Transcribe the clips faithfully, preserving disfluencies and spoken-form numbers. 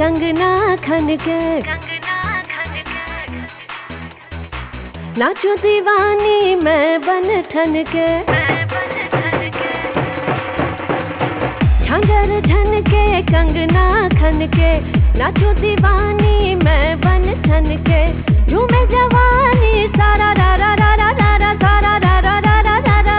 कंगना खन के, नाचूं दीवानी मैं बन ठन के, झांझर झन के कंगना खन के, नाचूं दीवानी मैं बन ठन के, झूमे जवानी सारा रा रा रा रा रा रा सारा रा रा रा रा रा रा,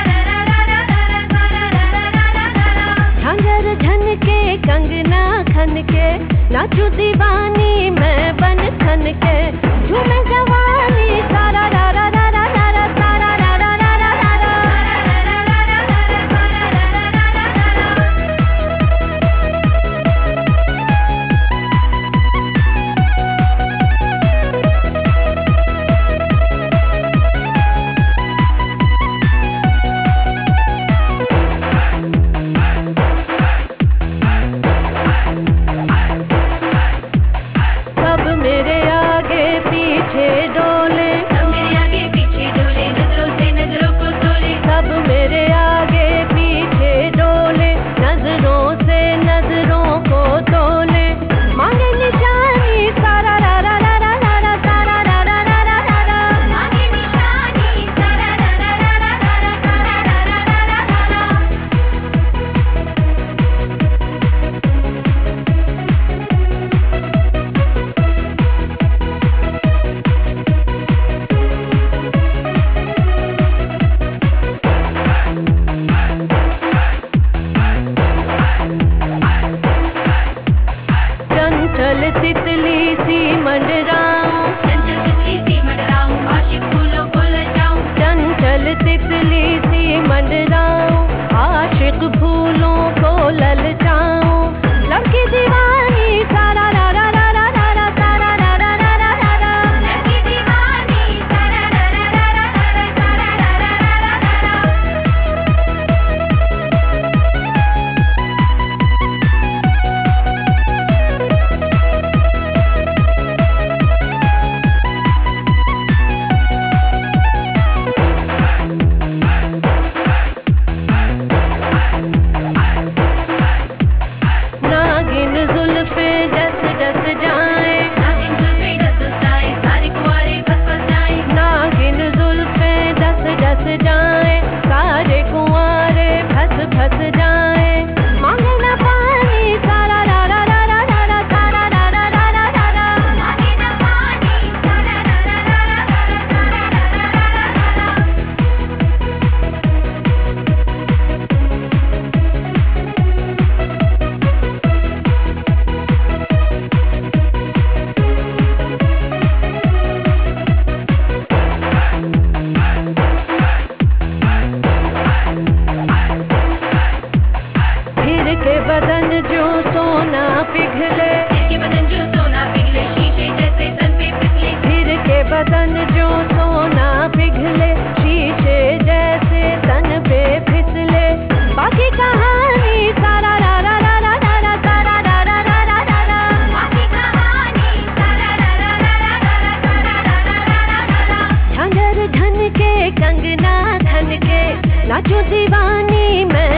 झांझर झन के कंगना खन के, नाचूं दीवानी मैं बन ठन के, झूमे जवानी सारा रा रा रा रा रा रा सारा रा रा रा रा रा रा। सब मेरे आगे पीछे डोले, सब मेरे आगे पीछे डोले, नजरों से नजरों को तोले, सब मेरे आगे पीछे डोले, नजरों से नजरों को तोले, मांगे निशानी सारा रा रा रा रा रा रा सारा रा रा रा रा रा रा, मांगे निशानी सारा रा रा रा रा रा रा सारा रा रा रा रा रा रा। चंचल तितली सी मंडराऊं, चंचल तितली सी मंडराऊं, आशिक फूलों को लजाऊं, चंचल तितली सी मंडराऊं, आशिक फूलों को ललचाऊं, लड़की दीवानी सारा रा रा रा रा रा रा सारा रा रा रा रा रा रा, लड़की दीवानी सारा रा रा रा रा रा रा सारा रा रा रा रा रा रा। नागिन जुल्फे डस डस जाए, नागिन जुल्फे डस डस जाए, सारे कुंवारे फंस फंस जाए, नागिन जुल्फे डस डस जाए, सारे कुंवारे फंस फंस जाए, मांगे ना पानी सारा रा रा रा रा रा रा सारा रा रा रा रा रा रा, मांगे ना पानी सारा रा रा रा रा रा रा सारा रा रा रा रा रा। फिर के बदन जो सोना पिघले, इसके बदन जो सोना पिघले, शीशे जैसे तन पे फिसले, फिर के बदन जो सोना पिघले, शीशे जैसे तन पे फिसले, बाकी कहानी सारा रा रा रा रा रा रा सारा रा रा रा रा रा रा, बाकी कहानी सारा रा रा रा रा रा रा सारा रा रा रा रा रा। झांझर झन के कंगना खन के, नाचूं दीवानी मैं